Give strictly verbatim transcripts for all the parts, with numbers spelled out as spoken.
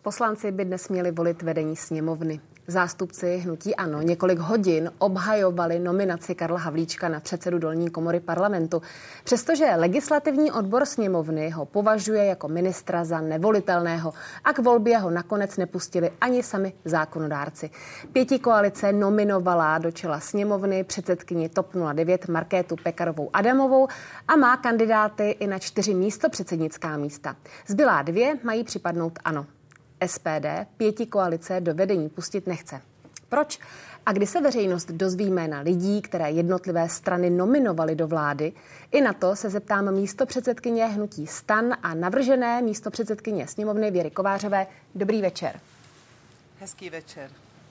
Poslanci by dnes měli volit vedení sněmovny. Zástupci hnutí ANO několik hodin obhajovali nominaci Karla Havlíčka na předsedu dolní komory parlamentu. Přestože legislativní odbor sněmovny ho považuje jako ministra za nevolitelného a k volbě ho nakonec nepustili ani sami zákonodárci. Pětikoalice nominovala do čela sněmovny předsedkyni T O P nula devět Markétu Pekarovou Adamovou a má kandidáty i na čtyři místopředsednická místa. Zbylá dvě mají připadnout ANO. S P D pětikoalice do vedení pustit nechce. Proč? A kdy se veřejnost dozví jména lidí, které jednotlivé strany nominovaly do vlády? I na to se zeptám místopředsedkyně hnutí STAN a navržené místopředsedkyně sněmovny Věry Kovářové. Dobrý večer. Hezký večer.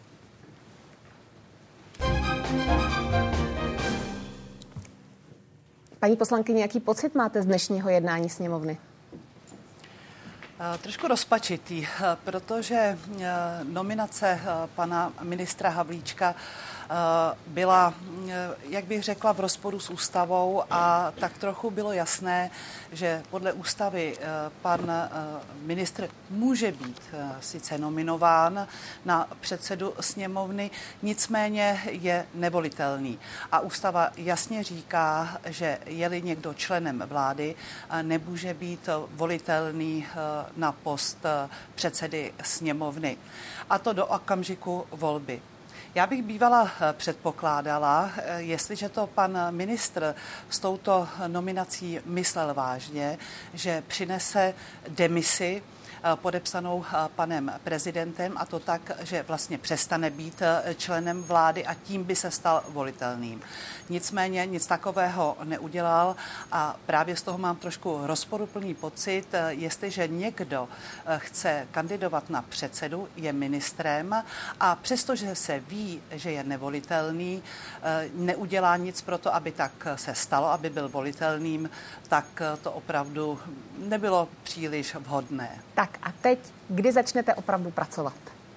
Paní poslankyně, jaký pocit máte z dnešního jednání sněmovny? Trošku rozpačitý, protože nominace pana ministra Havlíčka byla, jak bych řekla, v rozporu s ústavou a tak trochu bylo jasné, že podle ústavy pan ministr může být sice nominován na předsedu sněmovny, nicméně je nevolitelný. A ústava jasně říká, že je-li někdo členem vlády, nemůže být volitelný na post předsedy sněmovny. A to do okamžiku volby. Já bych bývala předpokládala, jestliže to pan ministr s touto nominací myslel vážně, že přinese demisi podepsanou panem prezidentem, a to tak, že vlastně přestane být členem vlády a tím by se stal volitelným. Nicméně nic takového neudělal a právě z toho mám trošku rozporuplný pocit, jestliže někdo chce kandidovat na předsedu, je ministrem a přestože se ví, že je nevolitelný, neudělá nic pro to, aby tak se stalo, aby byl volitelným, tak to opravdu nebylo příliš vhodné. Tak a teď, kdy začnete opravdu pracovat?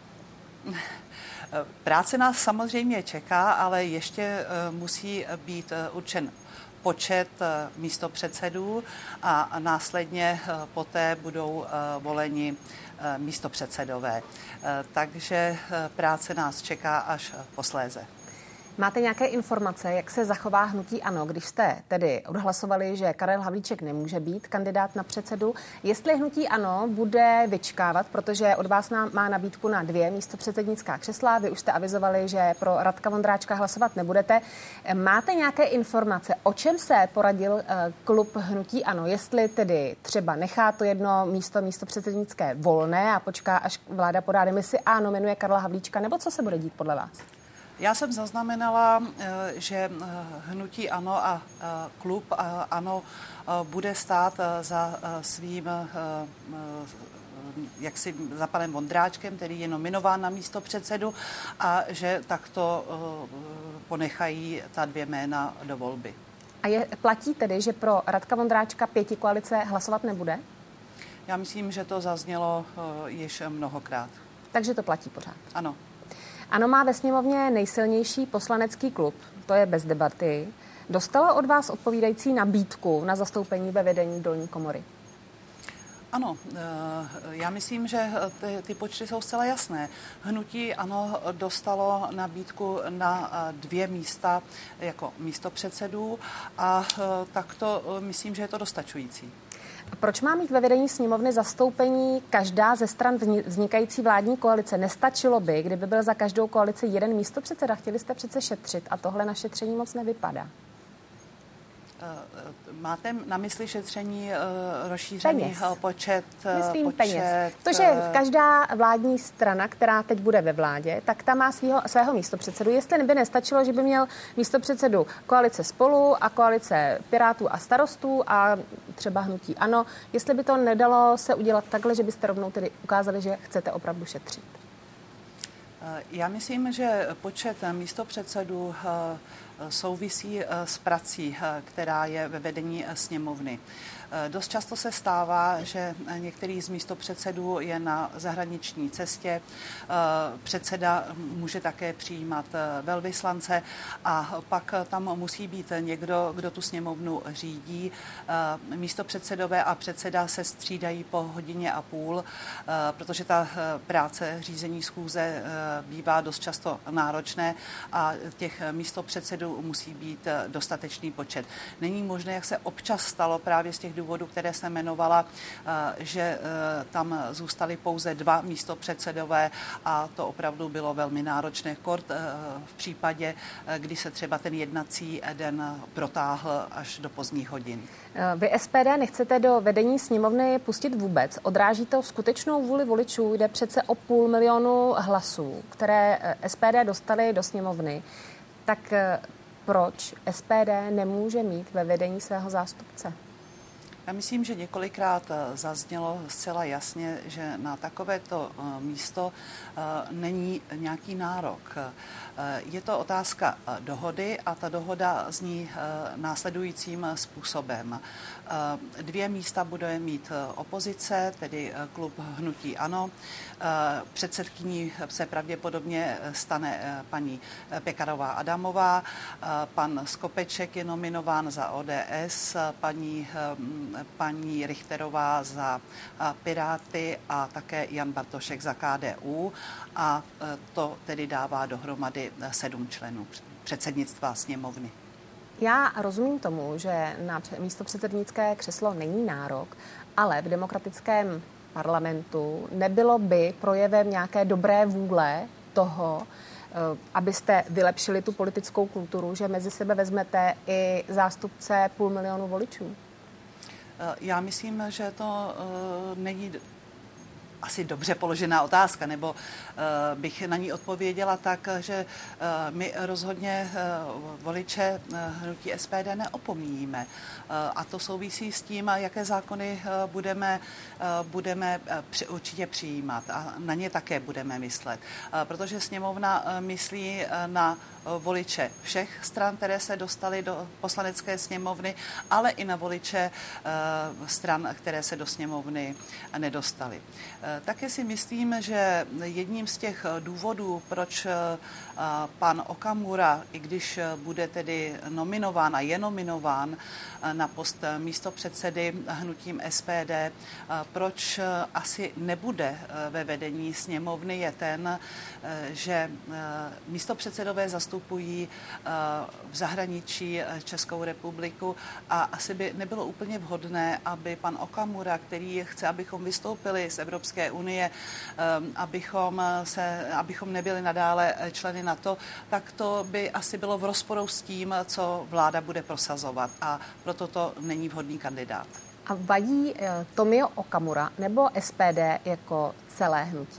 Práce nás samozřejmě čeká, ale ještě musí být určen počet místopředsedů a následně poté budou voleni místopředsedové. Takže práce nás čeká až posléze. Máte nějaké informace, jak se zachová hnutí ANO, když jste tedy odhlasovali, že Karel Havlíček nemůže být kandidát na předsedu? Jestli hnutí ANO bude vyčkávat, protože od vás má nabídku na dvě místopředsednická křesla, vy už jste avizovali, že pro Radka Vondráčka hlasovat nebudete. Máte nějaké informace, o čem se poradil klub hnutí ANO? Jestli tedy třeba nechá to jedno místo místopředsednické volné a počká, až vláda podá demisi a nominuje Karla Havlíčka, nebo co se bude dít podle vás? Já jsem zaznamenala, že hnutí ANO a klub ANO bude stát za svým, jaksi za panem Vondráčkem, který je nominován na místo předsedu, a že takto ponechají ta dvě jména do volby. A je, platí tedy, že pro Radka Vondráčka pětikoalice hlasovat nebude? Já myslím, že to zaznělo již mnohokrát. Takže to platí pořád? Ano. ANO má ve sněmovně nejsilnější poslanecký klub, to je bez debaty. Dostalo od vás odpovídající nabídku na zastoupení ve vedení dolní komory? Ano, já myslím, že ty, ty počty jsou zcela jasné. Hnutí ANO dostalo nabídku na dvě místa jako místopředsedů a takto myslím, že je to dostačující. A proč má mít ve vedení sněmovny zastoupení každá ze stran vznikající vládní koalice? Nestačilo by, kdyby byl za každou koalici jeden místopředseda? Chtěli jste přece šetřit a tohle na šetření moc nevypadá. Máte na mysli šetření uh, rozšířený peněz. počet? Myslím počet, peněz. To, že každá vládní strana, která teď bude ve vládě, tak ta má svýho, svého místopředsedu. Jestli by nestačilo, že by měl místopředsedu koalice Spolu a koalice Pirátů a Starostů a třeba hnutí ANO, jestli by to nedalo se udělat takhle, že byste rovnou tedy ukázali, že chcete opravdu šetřit. Já myslím, že počet místopředsedů souvisí s prací, která je ve vedení sněmovny. Dost často se stává, že některý z místopředsedů je na zahraniční cestě. Předseda může také přijímat velvyslance a pak tam musí být někdo, kdo tu sněmovnu řídí. Místopředsedové a předseda se střídají po hodině a půl, protože ta práce řízení schůze bývá dost často náročné a těch místopředsedů musí být dostatečný počet. Není možné, jak se občas stalo právě z těch důvodů, které jsem jmenovala, že tam zůstali pouze dva místopředsedové a to opravdu bylo velmi náročné. Kort v případě, kdy se třeba ten jednací den protáhl až do pozdních hodin. Vy S P D nechcete do vedení sněmovny pustit vůbec. Odráží to skutečnou vůli voličů. Jde přece o půl milionu hlasů, které S P D dostali do sněmovny. Tak proč S P D nemůže mít ve vedení svého zástupce? Já myslím, že několikrát zaznělo zcela jasně, že na takovéto místo není nějaký nárok. Je to otázka dohody a ta dohoda zní následujícím způsobem. Dvě místa bude mít opozice, tedy klub Hnutí ANO. Předsedkyní se pravděpodobně stane paní Pekarová Adamová. Pan Skopeček je nominován za O D S, paní, paní Richterová za Piráty a také Jan Bartošek za K D U. A to tedy dává dohromady sedm členů předsednictva sněmovny. Já rozumím tomu, že na místopředsednické křeslo není nárok, ale v demokratickém parlamentu nebylo by projevem nějaké dobré vůle toho, abyste vylepšili tu politickou kulturu, že mezi sebe vezmete i zástupce půl milionu voličů? Já myslím, že to není asi dobře položená otázka, nebo uh, bych na ní odpověděla tak, že uh, my rozhodně uh, voliče uh, hnutí S P D neopomíjíme. Uh, a to souvisí s tím, jaké zákony uh, budeme, uh, budeme uh, při, určitě přijímat. A na ně také budeme myslet. Uh, protože sněmovna uh, myslí uh, na voliče všech stran, které se dostaly do poslanecké sněmovny, ale i na voliče uh, stran, které se do sněmovny nedostaly. Uh, také si myslím, že jedním z těch důvodů, proč pan Okamura, i když bude tedy nominován a je nominován na post místopředsedy hnutím S P D, proč asi nebude ve vedení sněmovny, je ten, že místopředsedové zastupují v zahraničí Českou republiku a asi by nebylo úplně vhodné, aby pan Okamura, který chce, abychom vystoupili z Evropské unie, abychom, se, abychom nebyli nadále členy NATO, tak to by asi bylo v rozporu s tím, co vláda bude prosazovat a proto to není vhodný kandidát. A vadí Tomio Okamura nebo S P D jako celé hnutí?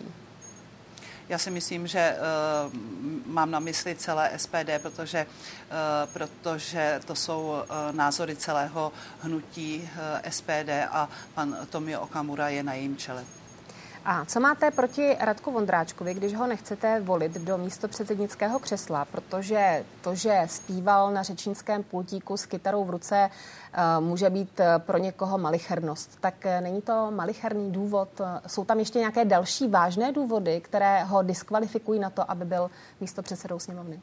Já si myslím, že uh, mám na mysli celé S P D, protože, uh, protože to jsou uh, názory celého hnutí uh, S P D a pan Tomio Okamura je na jejím čele. A co máte proti Radku Vondráčkovi, když ho nechcete volit do místopředsednického křesla, protože to, že zpíval na řečnickém pultíku s kytarou v ruce, může být pro někoho malichernost. Tak není to malicherný důvod? Jsou tam ještě nějaké další vážné důvody, které ho diskvalifikují na to, aby byl místopředsedou sněmovny?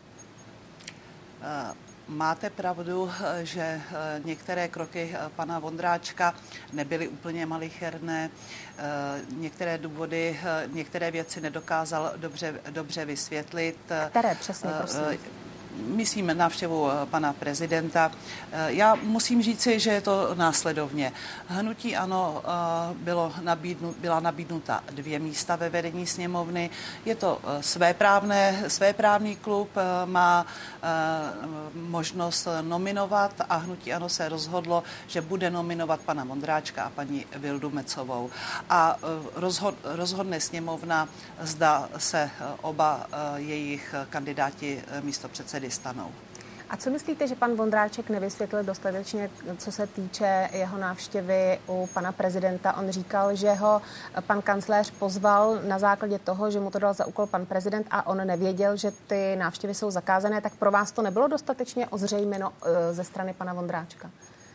Uh. Máte pravdu, že některé kroky pana Vondráčka nebyly úplně malicherné. Některé důvody, některé věci nedokázal dobře, dobře vysvětlit. Které přesně, prosím? Myslím návštěvu pana prezidenta. Já musím říci, že je to následovně. Hnutí ANO bylo nabídnu, byla nabídnuta dvě místa ve vedení sněmovny. Je to svéprávné, svéprávný klub, má možnost nominovat a hnutí ANO se rozhodlo, že bude nominovat pana Vondráčka a paní Vildumetzovou. A rozhod, rozhodne sněmovna, zda se oba jejich kandidáti místopředsedy stanou. A co myslíte, že pan Vondráček nevysvětlil dostatečně, co se týče jeho návštěvy u pana prezidenta? On říkal, že ho pan kancléř pozval na základě toho, že mu to dal za úkol pan prezident a on nevěděl, že ty návštěvy jsou zakázané. Tak pro vás to nebylo dostatečně ozřejmeno ze strany pana Vondráčka?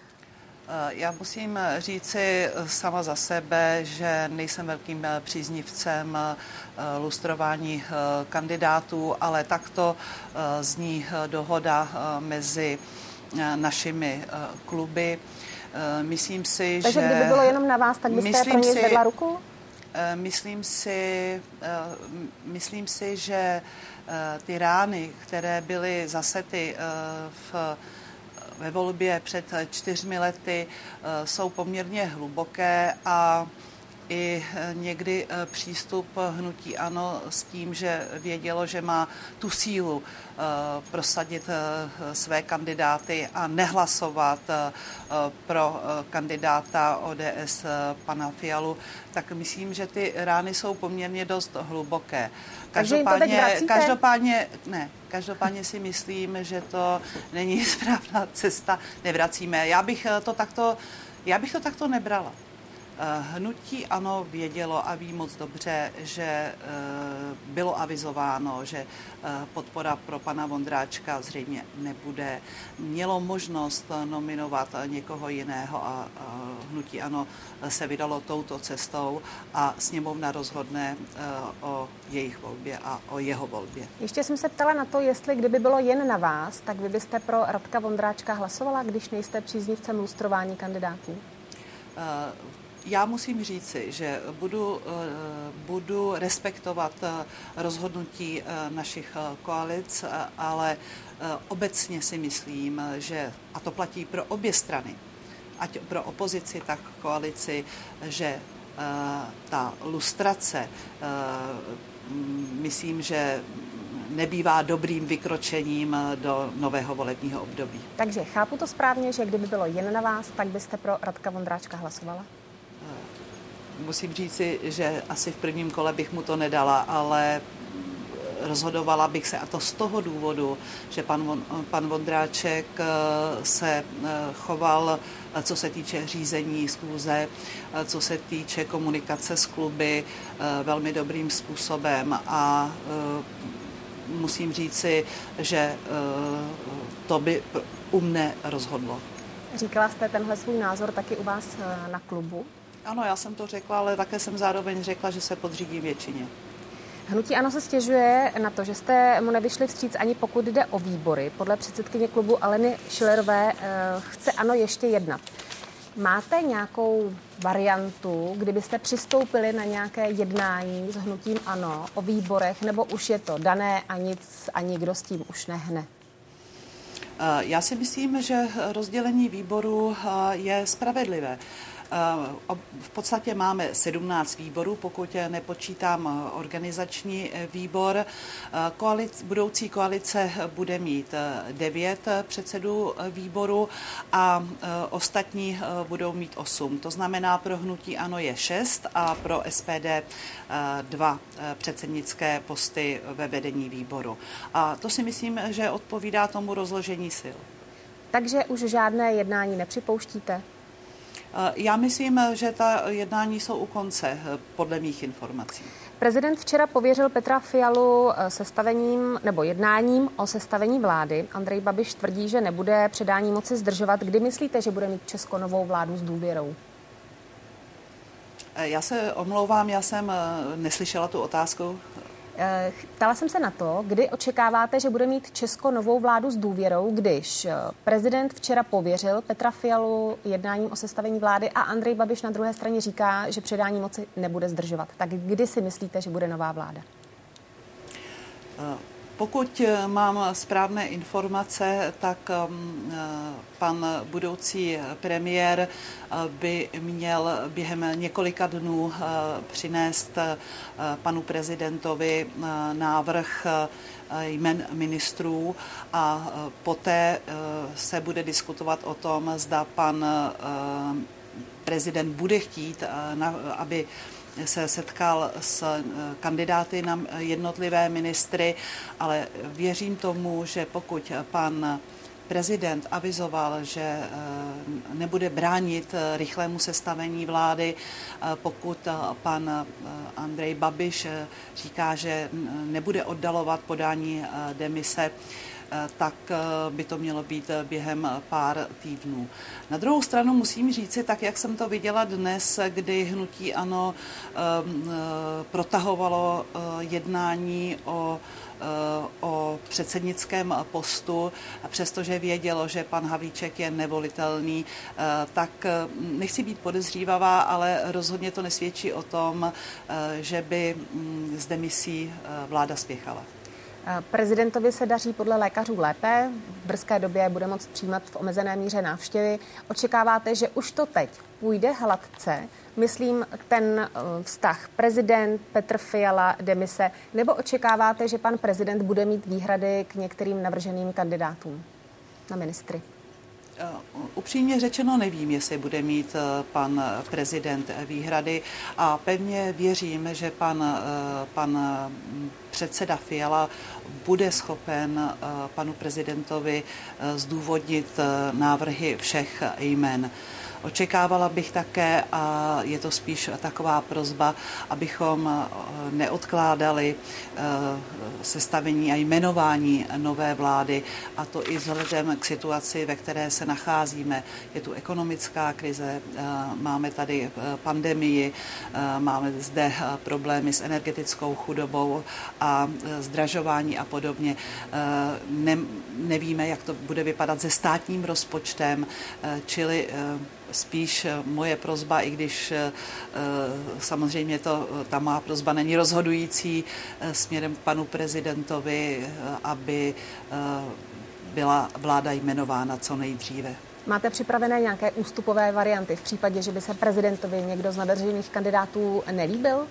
Já musím říci sama za sebe, že nejsem velkým příznivcem lustrování kandidátů, ale takto zní dohoda mezi našimi kluby. Myslím si, Takže že... kdyby bylo jenom na vás, tak byste pro něj zvedla ruku? Myslím si, myslím si, že ty rány, které byly zasety v ve volbě před čtyřmi lety, jsou poměrně hluboké a i někdy přístup hnutí ANO s tím, že vědělo, že má tu sílu prosadit své kandidáty a nehlasovat pro kandidáta O D S pana Fialu, tak myslím, že ty rány jsou poměrně dost hluboké. Každopádně, každopádně, ne, každopádně si myslím, že to není správná cesta, nevracíme. Já bych to takto, já bych to takto nebrala. Hnutí ANO vědělo a ví moc dobře, že bylo avizováno, že podpora pro pana Vondráčka zřejmě nebude. Mělo možnost nominovat někoho jiného a hnutí ANO se vydalo touto cestou a sněmovna rozhodne o jejich volbě a o jeho volbě. Ještě jsem se ptala na to, jestli kdyby bylo jen na vás, tak vy byste pro Radka Vondráčka hlasovala, když nejste příznivcem lustrování kandidátů? Já musím říci, že budu, budu respektovat rozhodnutí našich koalic, ale obecně si myslím, že, a to platí pro obě strany, ať pro opozici, tak koalici, že ta lustrace, myslím, že nebývá dobrým vykročením do nového volebního období. Takže chápu to správně, že kdyby bylo jen na vás, tak byste pro Radka Vondráčka hlasovala? Musím říci, že asi v prvním kole bych mu to nedala, ale rozhodovala bych se, a to z toho důvodu, že pan, pan Vondráček se choval, co se týče řízení schůze, co se týče komunikace s kluby, velmi dobrým způsobem a musím říci, že to by u mne rozhodlo. Říkala jste tenhle svůj názor taky u vás na klubu? Ano, já jsem to řekla, ale také jsem zároveň řekla, že se podřídím většině. Hnutí ANO se stěžuje na to, že jste mu nevyšli vstříc ani pokud jde o výbory. Podle předsedkyně klubu Aleny Schillerové chce ANO ještě jednat. Máte nějakou variantu, kdybyste přistoupili na nějaké jednání s hnutím ANO o výborech, nebo už je to dané a nic a nikdo s tím už nehne? Já si myslím, že rozdělení výboru je spravedlivé. V podstatě máme sedmnáct výborů, pokud nepočítám organizační výbor. Koalic, budoucí koalice bude mít devět předsedů výboru a ostatní budou mít osm. To znamená, pro hnutí ANO je šest a pro S P D dva předsednické posty ve vedení výboru. A to si myslím, že odpovídá tomu rozložení sil. Takže už žádné jednání nepřipouštíte? Já myslím, že ta jednání jsou u konce, podle mých informací. Prezident včera pověřil Petra Fialu sestavením nebo jednáním o sestavení vlády. Andrej Babiš tvrdí, že nebude předání moci zdržovat. Kdy myslíte, že bude mít Česko novou vládu s důvěrou? Já se omlouvám, já jsem neslyšela tu otázku. Ptala jsem se na to, kdy očekáváte, že bude mít Česko novou vládu s důvěrou, když prezident včera pověřil Petra Fialu jednáním o sestavení vlády a Andrej Babiš na druhé straně říká, že předání moci nebude zdržovat. Tak kdy si myslíte, že bude nová vláda? Pokud mám správné informace, tak pan budoucí premiér by měl během několika dnů přinést panu prezidentovi návrh jmen ministrů a poté se bude diskutovat o tom, zda pan prezident bude chtít, aby se setkal s kandidáty na jednotlivé ministry, ale věřím tomu, že pokud pan prezident avizoval, že nebude bránit rychlému sestavení vlády, pokud pan Andrej Babiš říká, že nebude oddalovat podání demise, tak by to mělo být během pár týdnů. Na druhou stranu musím říci, tak jak jsem to viděla dnes, kdy hnutí ANO protahovalo jednání o o předsednickém postu, přestože vědělo, že pan Havlíček je nevolitelný, tak nechci být podezřívavá, ale rozhodně to nesvědčí o tom, že by s demisí vláda spěchala. Prezidentovi se daří podle lékařů lépe, v brzké době bude moct přijímat v omezené míře návštěvy. Očekáváte, že už to teď půjde hladce, myslím ten vztah prezident Petr Fiala, demise, nebo očekáváte, že pan prezident bude mít výhrady k některým navrženým kandidátům na ministry? Upřímně řečeno nevím, jestli bude mít pan prezident výhrady a pevně věřím, že pan, pan předseda Fiala bude schopen panu prezidentovi zdůvodnit návrhy všech jmen. Očekávala bych také, a je to spíš taková prosba, abychom neodkládali sestavení a jmenování nové vlády, a to i vzhledem k situaci, ve které se nacházíme. Je tu ekonomická krize, máme tady pandemii, máme zde problémy s energetickou chudobou a zdražování a podobně. Ne, nevíme, jak to bude vypadat se státním rozpočtem, čili spíš moje prosba, i když samozřejmě to, ta má prosba není rozhodující směrem k panu prezidentovi, aby byla vláda jmenována co nejdříve. Máte připravené nějaké ústupové varianty v případě, že by se prezidentovi někdo z navržených kandidátů nelíbil?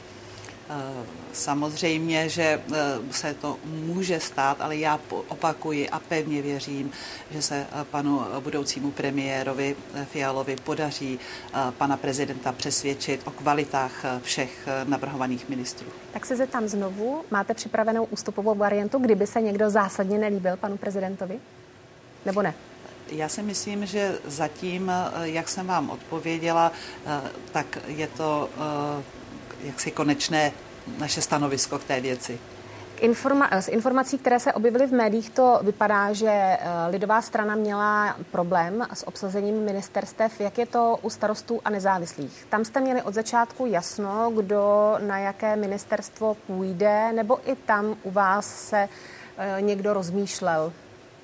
Samozřejmě, že se to může stát, ale já opakuji a pevně věřím, že se panu budoucímu premiérovi Fialovi podaří pana prezidenta přesvědčit o kvalitách všech navrhovaných ministrů. Tak se zeptám znovu, máte připravenou ústupovou variantu, kdyby se někdo zásadně nelíbil panu prezidentovi? Nebo ne? Já si myslím, že zatím, jak jsem vám odpověděla, tak je to jaksi konečné naše stanovisko k té věci. Informa- z informací, které se objevily v médiích, to vypadá, že lidová strana měla problém s obsazením ministerstev. Jak je to u starostů a nezávislých? Tam jste měli od začátku jasno, kdo na jaké ministerstvo půjde, nebo i tam u vás se někdo rozmýšlel?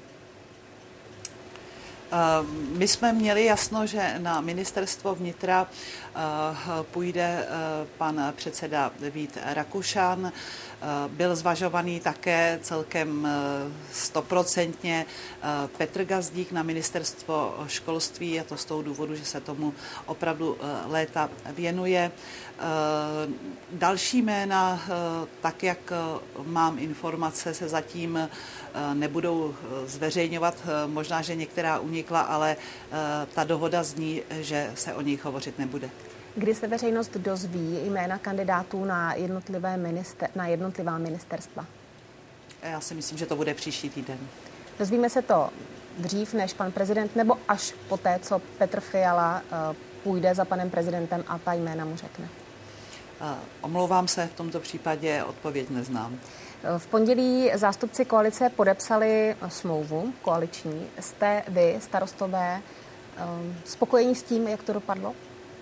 My jsme měli jasno, že na ministerstvo vnitra půjde pan předseda Vít Rakušan. Byl zvažovaný také celkem stoprocentně Petr Gazdík na ministerstvo školství, a to z toho důvodu, že se tomu opravdu léta věnuje. Další jména, tak jak mám informace, se zatím nebudou zveřejňovat. Možná, že některá unikla, ale ta dohoda zní, že se o nich hovořit nebude. Kdy se veřejnost dozví jména kandidátů na, jednotlivé minister, na jednotlivá ministerstva? Já si myslím, že to bude příští týden. Dozvíme se to dřív než pan prezident, nebo až poté, co Petr Fiala uh, půjde za panem prezidentem a ta jména mu řekne? Uh, omlouvám se, v tomto případě odpověď neznám. V pondělí zástupci koalice podepsali smlouvu koaliční. Jste vy, starostové, uh, spokojení s tím, jak to dopadlo?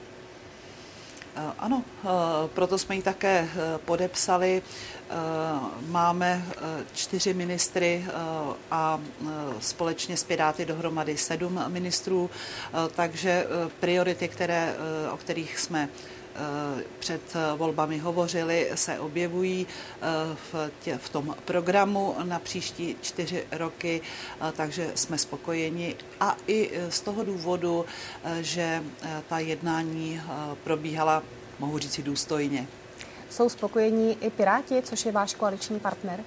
Ano, proto jsme ji také podepsali. Máme čtyři ministry a společně s Piráty dohromady sedm ministrů, takže priority, které, o kterých jsme před volbami hovořili, se objevují v, tě, v tom programu na příští čtyři roky, takže jsme spokojeni. A i z toho důvodu, že ta jednání probíhala, mohu říct, důstojně. Jsou spokojení i Piráti, což je váš koaliční partner?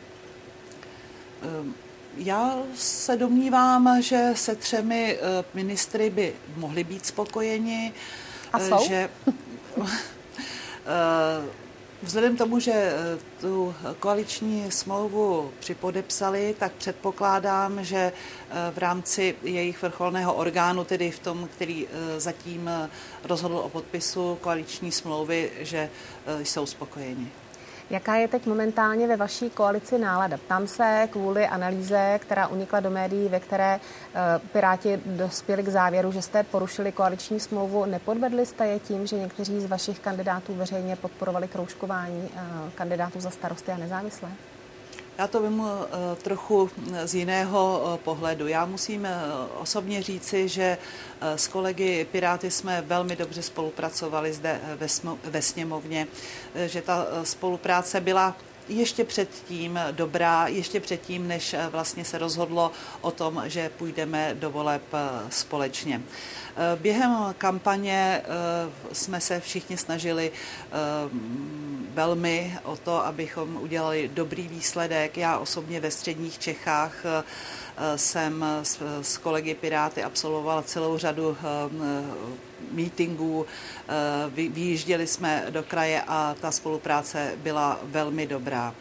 Já se domnívám, že se třemi ministry by mohli být spokojeni. A jsou? Že Vzhledem tomu, že tu koaliční smlouvu připodepsali, tak předpokládám, že v rámci jejich vrcholného orgánu, tedy v tom, který zatím rozhodl o podpisu koaliční smlouvy, že jsou spokojeni. Jaká je teď momentálně ve vaší koalici nálada? Ptám se kvůli analýze, která unikla do médií, ve které Piráti dospěli k závěru, že jste porušili koaliční smlouvu. Nepodvedli jste je tím, že někteří z vašich kandidátů veřejně podporovali kroužkování kandidátů za starosty a nezávislé? Já to vím trochu z jiného pohledu. Já musím osobně říci, že s kolegy Piráty jsme velmi dobře spolupracovali zde ve sněmovně, že ta spolupráce byla ještě předtím dobrá, ještě předtím, než vlastně se rozhodlo o tom, že půjdeme do voleb společně. Během kampaně jsme se všichni snažili velmi o to, abychom udělali dobrý výsledek. Já osobně ve středních Čechách jsem s kolegy Piráty absolvovala celou řadu mítinků, vyjížděli jsme do kraje a ta spolupráce byla velmi dobrá.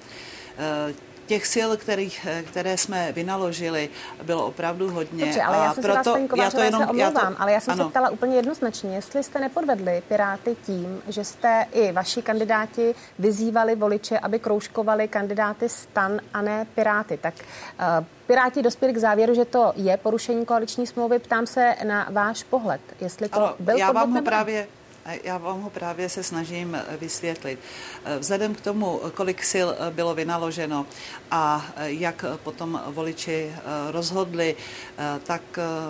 Těch sil, kterých, které jsme vynaložili, bylo opravdu hodně. Dobře, ale já jsem proto, se vás, paní Kovářová, se omlouvám, já to, ale já jsem ano. se ptala úplně jednoznačně, jestli jste nepodvedli Piráty tím, že jste i vaši kandidáti vyzývali voliče, aby kroužkovali kandidáty STAN a ne Piráty. Tak uh, Piráti dospěli k závěru, že to je porušení koaliční smlouvy. Ptám se na váš pohled, jestli to ano, byl já podvod vám ho nebo právě Já vám ho právě se snažím vysvětlit. Vzhledem k tomu, kolik sil bylo vynaloženo a jak potom voliči rozhodli, tak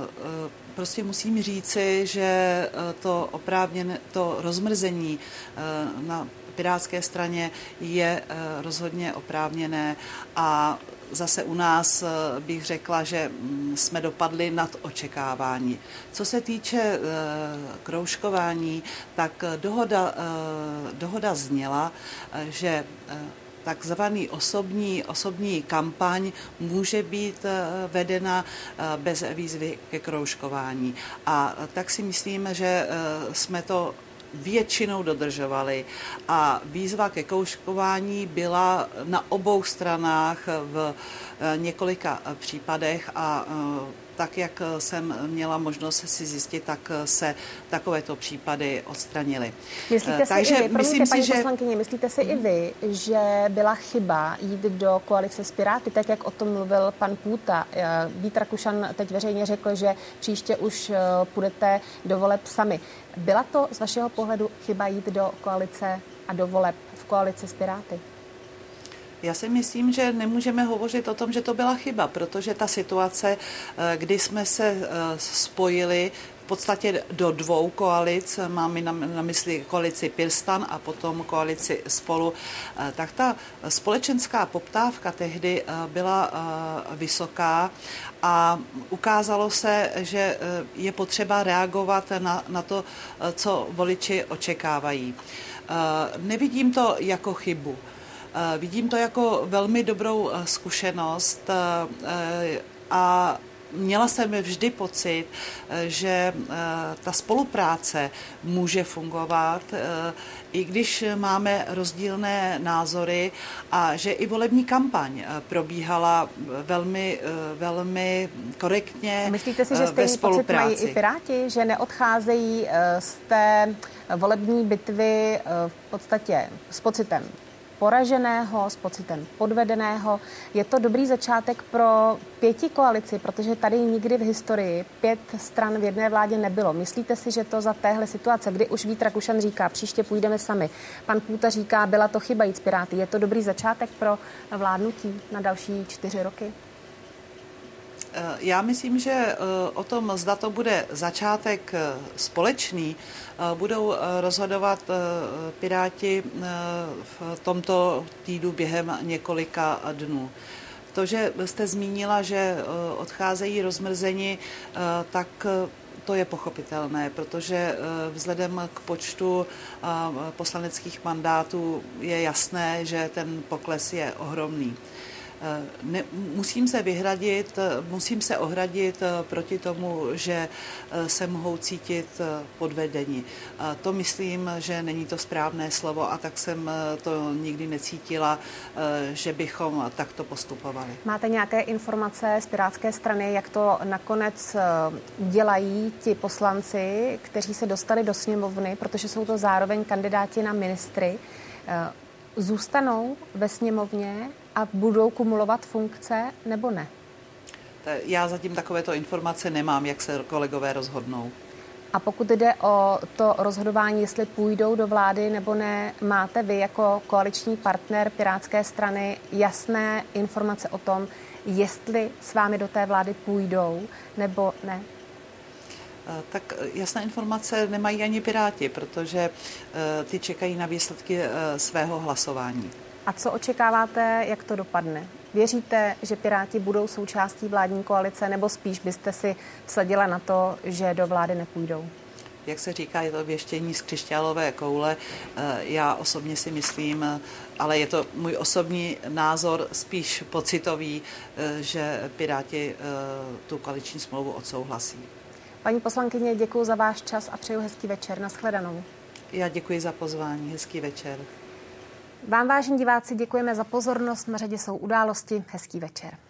prostě musím říci, že to oprávněné, to rozmrzení na pirátské straně je rozhodně oprávněné a zase u nás bych řekla, že jsme dopadli nad očekávání. Co se týče kroužkování, tak dohoda, dohoda zněla, že takzvaný osobní, osobní kampaň může být vedena bez výzvy ke kroužkování. A tak si myslím, že jsme to většinou dodržovali a výzva ke kroužkování byla na obou stranách v několika případech a tak, jak jsem měla možnost si zjistit, tak se takovéto případy odstranily. Myslíte si Takže i vy, myslím si, paní že... poslankyně, myslíte si hmm. i vy, že byla chyba jít do koalice s Piráty, tak jak o tom mluvil pan Půta? Vít Rakušan teď veřejně řekl, že příště už půjdete do voleb sami. Byla to z vašeho pohledu chyba jít do koalice a do voleb v koalici s Piráty? Já si myslím, že nemůžeme hovořit o tom, že to byla chyba, protože ta situace, kdy jsme se spojili v podstatě do dvou koalic, máme na, na mysli koalici PirSTAN a potom koalici Spolu, tak ta společenská poptávka tehdy byla vysoká a ukázalo se, že je potřeba reagovat na, na to, co voliči očekávají. Nevidím to jako chybu. Vidím to jako velmi dobrou zkušenost a měla jsem vždy pocit, že ta spolupráce může fungovat, i když máme rozdílné názory a že i volební kampaň probíhala velmi, velmi korektně. Myslíte si, že stejný pocit mají i Piráti, že neodcházejí z té volební bitvy v podstatě s pocitem poraženého, s pocitem podvedeného? Je to dobrý začátek pro pěti koalici, protože tady nikdy v historii pět stran v jedné vládě nebylo. Myslíte si, že to za téhle situace, kdy už Vít Rakušan říká, příště půjdeme sami, pan Půta říká, byla to chyba jít s Piráty, je to dobrý začátek pro vládnutí na další čtyři roky? Já myslím, že o tom, zda to bude začátek společný, budou rozhodovat Piráti v tomto týdnu během několika dnů. To, že jste zmínila, že odcházejí rozmrzeni, tak to je pochopitelné, protože vzhledem k počtu poslaneckých mandátů je jasné, že ten pokles je ohromný. Ne, musím se vyhradit, musím se ohradit proti tomu, že se mohou cítit podvedení. To myslím, že není to správné slovo a tak jsem to nikdy necítila, že bychom takto postupovali. Máte nějaké informace z pirátské strany, jak to nakonec dělají ti poslanci, kteří se dostali do sněmovny, protože jsou to zároveň kandidáti na ministry, zůstanou ve sněmovně a budou kumulovat funkce, nebo ne? Já zatím takovéto informace nemám, jak se kolegové rozhodnou. A pokud jde o to rozhodování, jestli půjdou do vlády nebo ne, máte vy jako koaliční partner pirátské strany jasné informace o tom, jestli s vámi do té vlády půjdou nebo ne? Tak jasné informace nemají ani Piráti, protože ty čekají na výsledky svého hlasování. A co očekáváte, jak to dopadne? Věříte, že Piráti budou součástí vládní koalice, nebo spíš byste si vsadila na to, že do vlády nepůjdou? Jak se říká, je to věštění z křišťálové koule. Já osobně si myslím, ale je to můj osobní názor, spíš pocitový, že Piráti tu koaliční smlouvu odsouhlasí. Paní poslankyně, děkuji za váš čas a přeju hezký večer. Nashledanou. Já děkuji za pozvání. Hezký večer. Vám, vážení diváci, děkujeme za pozornost. Na řadě jsou události. Hezký večer.